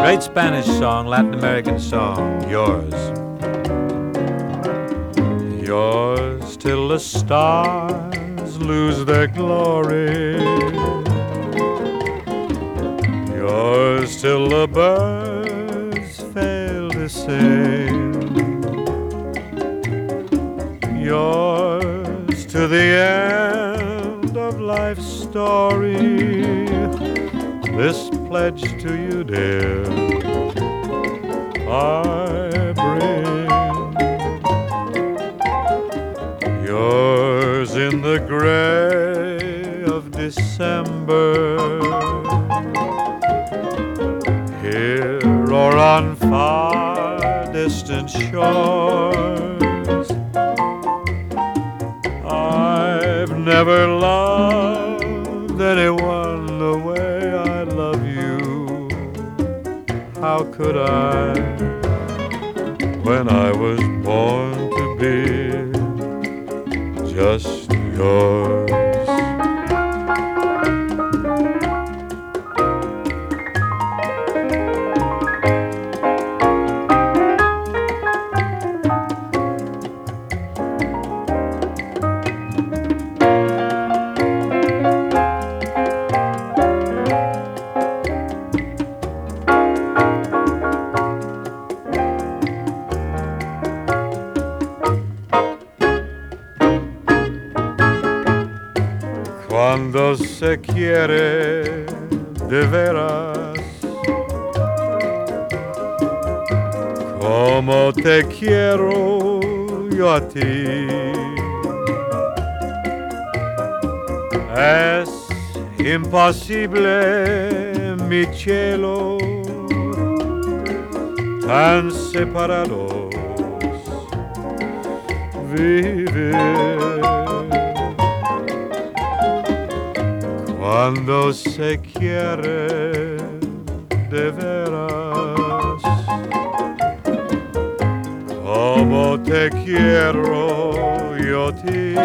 Great Spanish song, Latin American song, yours. Yours till the stars lose their glory. Yours till the birds fail to sing. Yours to the end of life's story. This pledge to you, dear, I bring. Yours in the gray of December, here or on far distant shores. I've never loved anyone the way I love you. How could I, when I was born to be just yours? Cuando se quiere de veras, como te quiero yo a ti, es imposible, mi cielo, tan separados vivir. Cuando se quiere de veras, como te quiero yo a ti,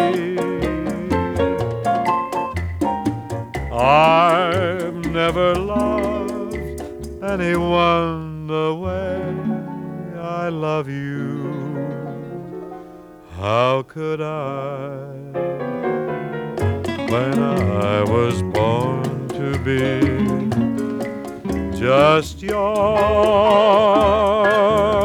I've never loved anyone the way I love you. How could I, when I was born to be just yours?